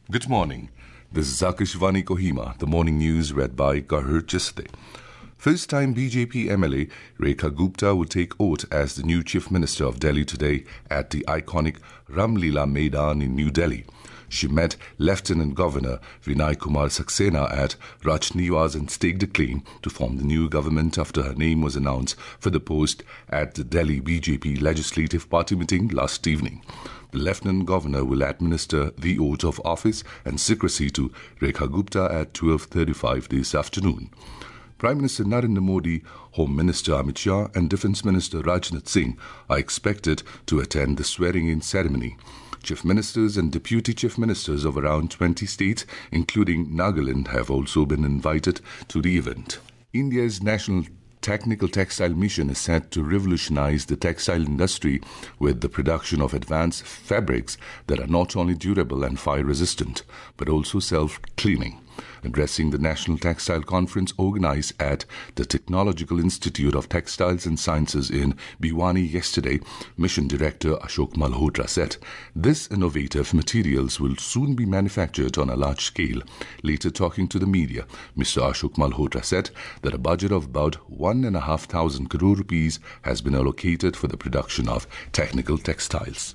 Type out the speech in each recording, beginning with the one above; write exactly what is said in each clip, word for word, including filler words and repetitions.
Good morning. This is Akashvani Kohima, the morning news read by Gahur Chiste. First-time B J P M L A Rekha Gupta will take oath as the new Chief Minister of Delhi today at the iconic Ramlila Maidan in New Delhi. She met Lieutenant Governor Vinay Kumar Saxena at Raj Niwas and staked a claim to form the new government after her name was announced for the post at the Delhi B J P Legislative Party meeting last evening. The Lieutenant Governor will administer the oath of office and secrecy to Rekha Gupta at twelve thirty-five this afternoon. Prime Minister Narendra Modi, Home Minister Amit Shah and Defence Minister Rajnath Singh are expected to attend the swearing-in ceremony. Chief Ministers and Deputy Chief Ministers of around twenty states, including Nagaland, have also been invited to the event. India's National Technical Textile Mission is set to revolutionize the textile industry with the production of advanced fabrics that are not only durable and fire-resistant, but also self-cleaning. Addressing the National Textile Conference organized at the Technological Institute of Textiles and Sciences in Bhiwani yesterday, Mission Director Ashok Malhotra said, "This innovative materials will soon be manufactured on a large scale." Later talking to the media, Mister Ashok Malhotra said that a budget of about one and a half thousand crore rupees has been allocated for the production of technical textiles.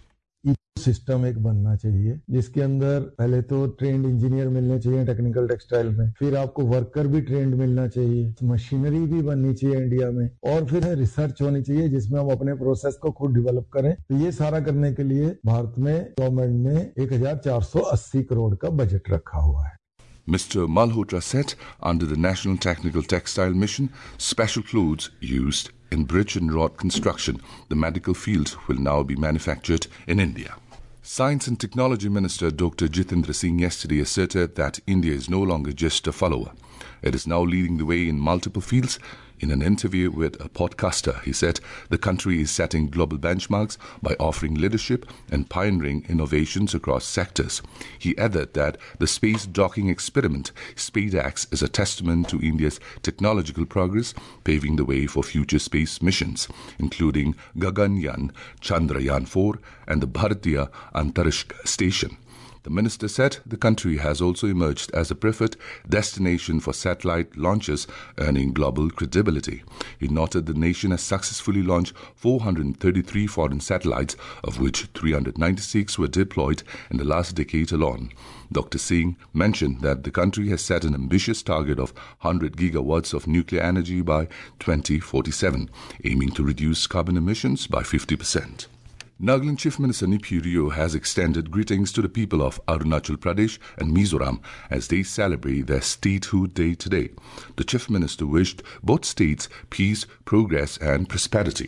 System एक बनना चाहिए जिसके अंदर पहले तो trend engineer मिलने चाहिए technical textile में, फिर आपको वर्कर भी ट्रेंड मिलना चाहिए, मशीनरी भी बननी चाहिए इंडिया में, और फिर रिसर्च होनी चाहिए जिसमें हम अपने प्रोसेस को खुद डेवलप करें। तो ये सारा करने के लिए भारत में गवर्नमेंट ने एक हजार चार सौ अस्सी करोड़ का बजट रखा हुआ है। Mister Malhotra said under the National Technical Textile Mission, special clothes used in bridge and road construction, the medical field will now be manufactured in India. Science and Technology Minister Doctor Jitendra Singh yesterday asserted that India is no longer just a follower. It is now leading the way in multiple fields. In an interview with a podcaster, he said the country is setting global benchmarks by offering leadership and pioneering innovations across sectors. He added that the space docking experiment, SpaceX, is a testament to India's technological progress, paving the way for future space missions, including Gaganyaan, Chandrayaan four, and the Bharatiya Antariksha Station. The minister said the country has also emerged as a preferred destination for satellite launches, earning global credibility. He noted the nation has successfully launched four hundred thirty-three foreign satellites, of which three hundred ninety-six were deployed in the last decade alone. Doctor Singh mentioned that the country has set an ambitious target of one hundred gigawatts of nuclear energy by twenty forty-seven, aiming to reduce carbon emissions by fifty percent. Nagaland Chief Minister Neiphiu Rio has extended greetings to the people of Arunachal Pradesh and Mizoram as they celebrate their statehood day today. The Chief Minister wished both states peace, progress and prosperity.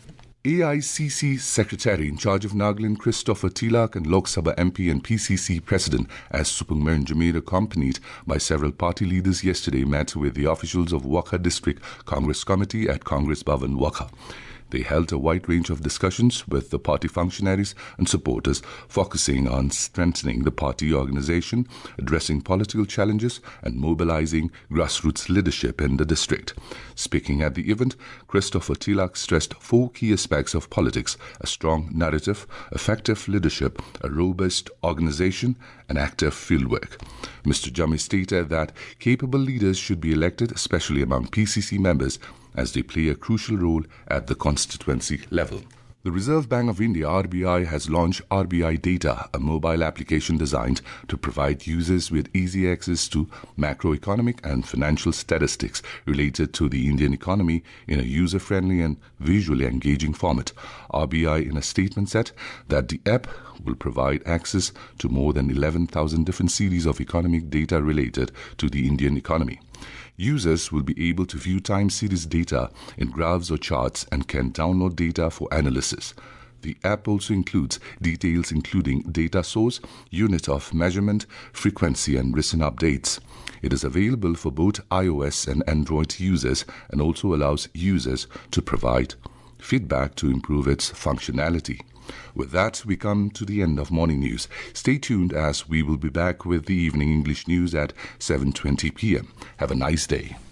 A I C C Secretary in charge of Nagaland Christopher Tilak and Lok Sabha M P and P C C President S. Supangmerin Jamir, accompanied by several party leaders yesterday, met with the officials of Wakha District Congress Committee at Congress Bhavan, Wakha. They held a wide range of discussions with the party functionaries and supporters, focusing on strengthening the party organization, addressing political challenges, and mobilizing grassroots leadership in the district. Speaking at the event, Christopher Tilak stressed four key aspects of politics: a strong narrative, effective leadership, a robust organization, and active fieldwork. Mister Jamir stated that capable leaders should be elected, especially among P C C members, as they play a crucial role at the constituency level. The Reserve Bank of India, R B I, has launched R B I Data, a mobile application designed to provide users with easy access to macroeconomic and financial statistics related to the Indian economy in a user-friendly and visually engaging format. R B I, in a statement, said that the app will provide access to more than eleven thousand different series of economic data related to the Indian economy. Users will be able to view time series data in graphs or charts and can download data for analysis. The app also includes details including data source, unit of measurement, frequency and recent updates. It is available for both iOS and Android users and also allows users to provide feedback to improve its functionality. With that, we come to the end of Morning News. Stay tuned as we will be back with the Evening English News at seven twenty p m Have a nice day.